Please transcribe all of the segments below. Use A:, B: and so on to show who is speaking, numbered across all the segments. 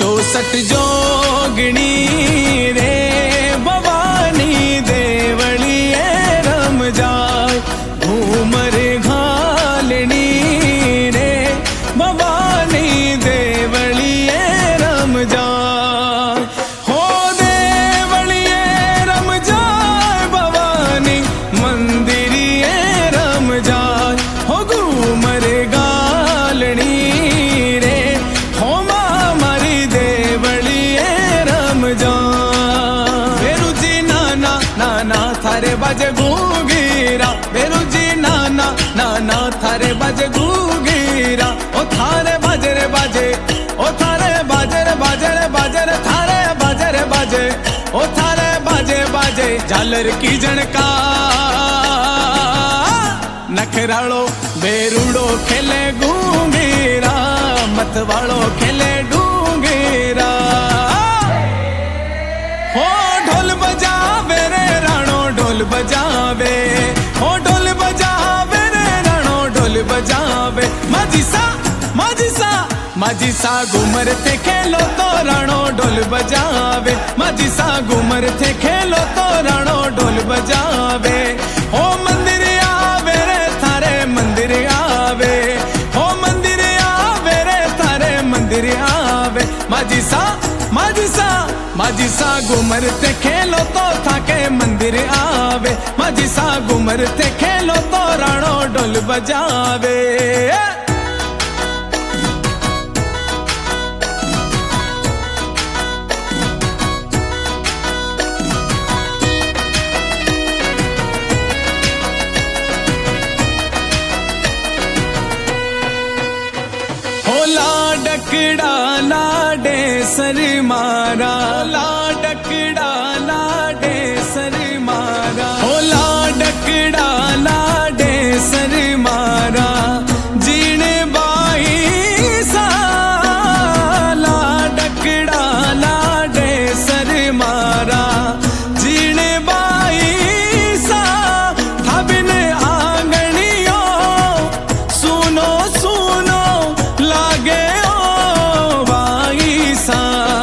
A: 64 जोगणी रे भवानी देवलिए रम जाय घूमर घालनी रे भवानी देवलिए रम जाय हो देवलिए रम जाय भवानी मंदिरिए रम जाय हो घूमर घालनी रे हो मारी देवलिए रम जाय बेरू जी नाना नाना थारे बाजे घूगीरा बेरू जी नाना नाना थारे बाजे घूगीरा ओ थारे बाजे रे बाजे ओ थारे बाजे रे बाजे रे बाजे रे थारे बाजे रे बाजे ओ थारे बाजे बाजे झालर की जनका नखरालो बेरूडो खेले घूंगीरा मतवालो खेले डूंगीरा हो ढोल बजावे रे राणो ढोल बजावे हो ढोल बजावे रे राणो ढोल बजावे माझी सा घूमर थे खेलो तो राणो ढोल बजावे माझी सा घूमर थे खेलो तो राणो ढोल बजावे हो मंदिर आवे रे थारे मंदिर आवे हो मंदिर आवे रे थारे मंदिर आवे माझी सा घूमर थे खेलो तो थाके मंदिर आवे माझी सा घूमर थे खेलो तो राणो ढोल बजावे लाडकड़ा लाडे सर मारा लाडकड़ा लाडे सर मारा हो लाडकड़ा लाडे सर मारा जीने बाई सा लाडकड़ा लाडे सर मारा जीने बाई सा था बिन आंगनियो सुनो सुनो लागे ओ भाई सा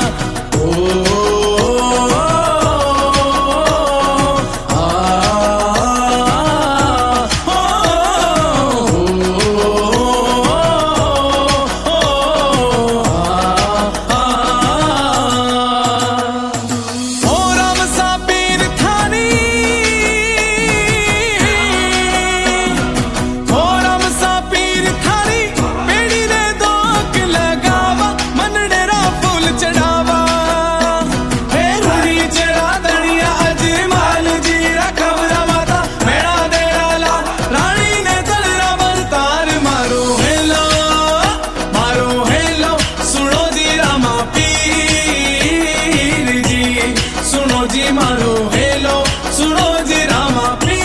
A: मारो हेलो सुनो जी रामा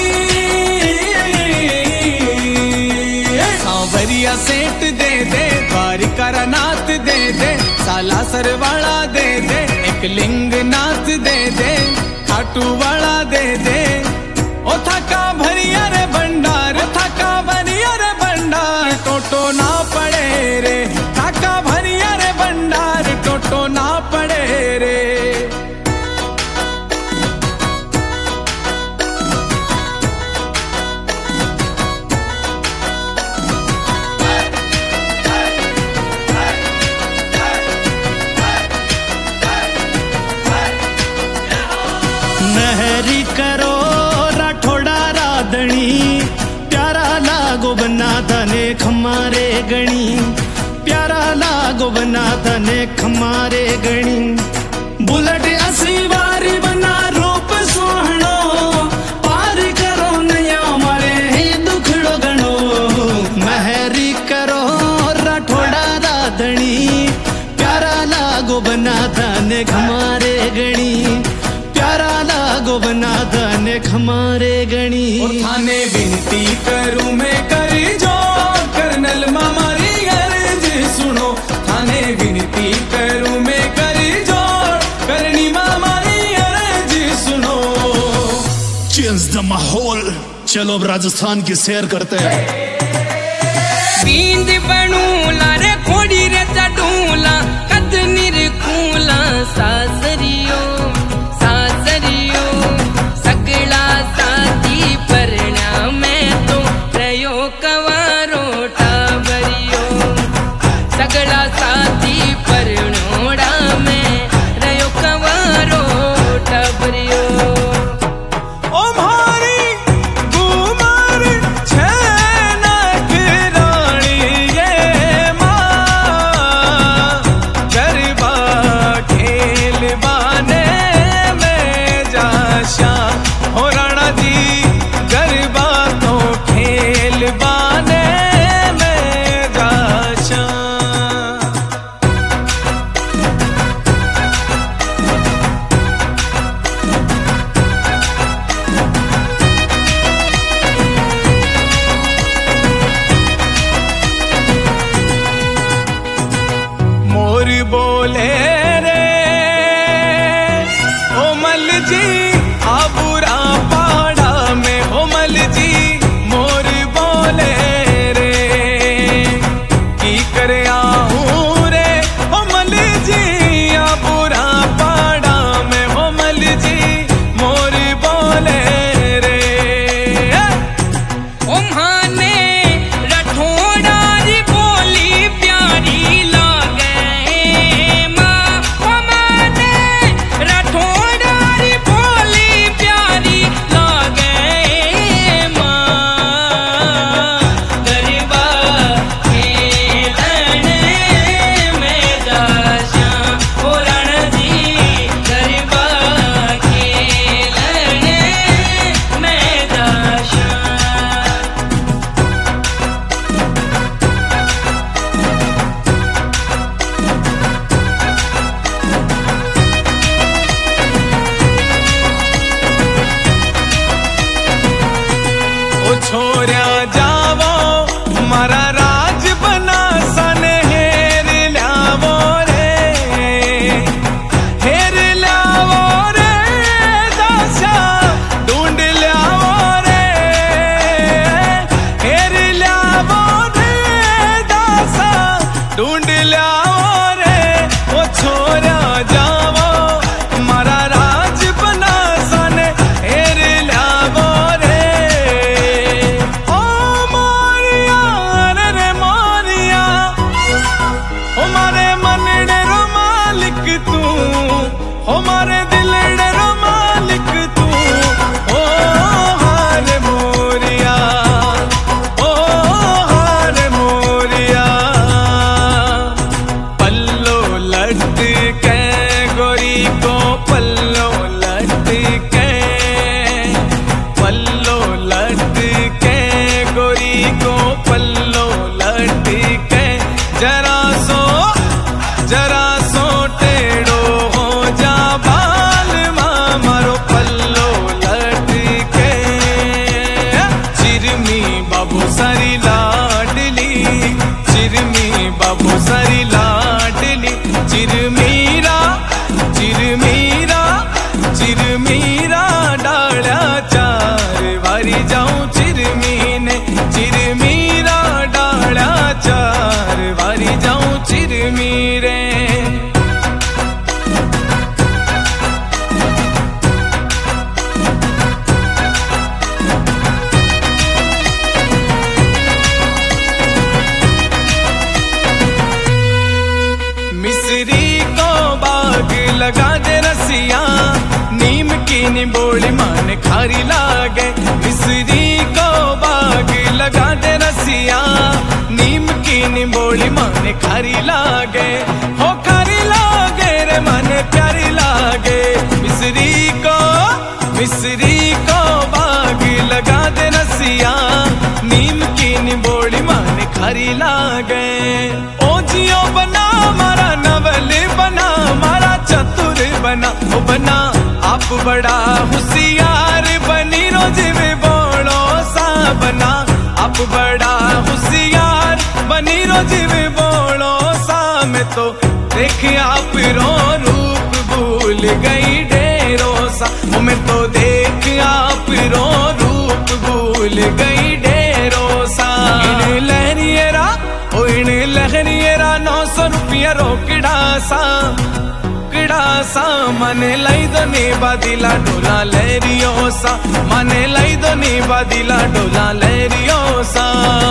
A: सांवरिया सेठ दे दे द्वारिका नाथ दे दे सालासर वाला दे दे एक लिंग नाथ दे दे खाटू वाला दे दे ओ थका भरिया रे भंडार थका भरिया रे भंडार टोटो ना पड़े रे थका भरिया रे भंडार टोटो ना पड़े रे
B: नहरी करो राठोड़ा राधणी प्यारा लागो बना धने खमारे गणी प्यारा लागो बना धने खमारे गणी बुलेट असी वारी बना रूप सुहानो पार करो नया मारे ही दुखड़ो गणो महरी करो राठोड़ा राधणी प्यारा लागो बना धने खमारे गणी प्यारा लागो बना धने खमारे गणी
A: थाने विनती करूं मैं कर जो कर्नल मामारी अर्ज सुनो थाने विनती करूं मैं कर जो करनी मामारी अर्ज सुनो
B: चेंज द माहौल चलो अब राजस्थान की सैर करते हैं
C: बींद बनूला रे खोड़ी रे चडूला कद निर
A: बोले रे ओ मल जी आबूरा पाड़ा में ओ मल जी मोर बोले रे की करे आहूं रे ओ मल जी आबूरा पाड़ा में ओ मल जी मोर बोले रे
C: ओ माने रठोड़ा री बोली प्यारी लागे माँ ओ माने रठोड़ा री बोली प्यारी लागे माँ गरबा खेलने में जाशा ओ रण जी गरबा खेलने में जाशा
A: ओ छोरा जावो मारा राज बना सन हेर ल्यावो रे दासा ढूंढ ल्यावो रे हेर ल्यावो रे दासा ढूंढ ल्यावो रे ओ छोरा जावो मारा राज बना सन हेर ल्यावो रे ओ मोरिया रे मोरिया ओ मारे मनड़े रो मालिक तू ओ मारे दिलड़े रो मालिक तू ओ हार मोरिया ओ हार मोरिया पल्लो लट के गोरी को पल्लो लट के पल्लो लट के गोरी को पल्लो लट के जरा सो टेढ़ो हो जा बाल मारो पल्लो लट के चिरमी बाबू सारी लाडली चिरमी बाबू सारी लाडली चिरमीरा चिरमीरा चिरमीरा डाल्या चार वारी जाऊं चिरमीने चिरमीरा डाल्या चार वारी जाऊं चिरमीरे मिस्री को बाग लगा दे रसिया नीम की निबोली मान खारी लागे मिस्री को बाग लगा दे रसिया नीम की निबोली मान खारी लागे हो खारी लागे रे मन प्यारी लागे मिस्री को बाग लगा दे रसिया नीम की निबोली मान खारी लागे ओ जियो बना मारा नवल बना मारा चतुर बना ओ बना आप बड़ा होशियार बनी रोज में बोलो सा बना आप बड़ा होशियार बनी रोज में बोलो सा मैं तो देख आप रो रूप भूल गई डेरो सा ओ मैं तो देख आप रो रूप भूल गई डेरो सा इन लहरियरा ओ इन लहरियरा 900 रुपया रोकड़ा सा मने लाई दो नी बादिला डोला लहरियो सा मने लाई दो नी बादिला डोला लहरियो सा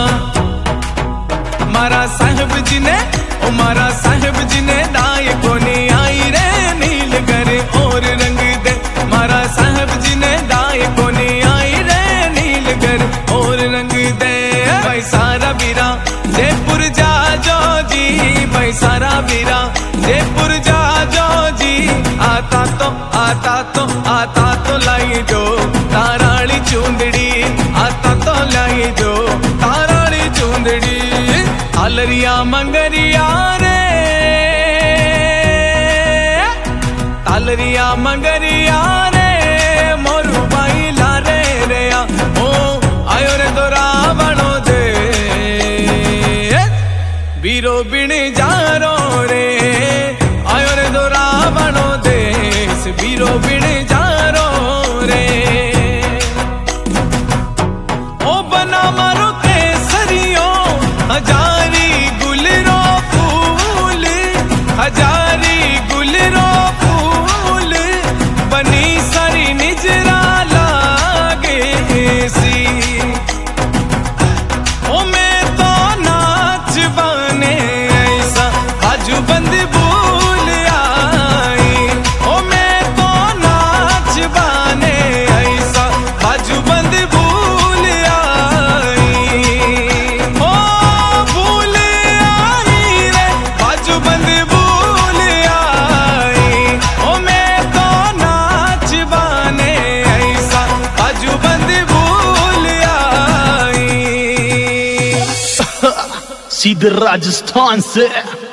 A: मारा साहब जी ने ओ मारा साहब जी ने दाय कोनी आई रे नील करे और रंग दे मारा साहब जी ने दाय कोनी आई रे नील करे और रंग दे भाई सारा बीरा जयपुर जा जो जी भाई सारा बीरा जयपुर जा जो जी आता तो लाई दो ताराली चूंदड़ी आता तो लाई दो ताराली चूंदड़ी आलरिया मंगरिया रे आलरिया मंगरिया रे मोरू भाई ला रे रे ओ आयो रे तो रावणो दे बीरो बिन जारो रे तस्वीरों बिन जारो रे ओ बना मारो केसरियो हजारी गुलरो फूल हजारी गुलरो फूल बनी सारी निजरा लागे सी ओ मैं तो नाच बने ऐसा बाजू बंद भूल आई ओ मैं तो नाच बने ऐसा बाजू बंद भूल आई ओ भूल आई रे बाजू बंद भूल आई ओ मैं तो नाच बने ऐसा बाजू बंद भूल आई
B: सीधे राजस्थान से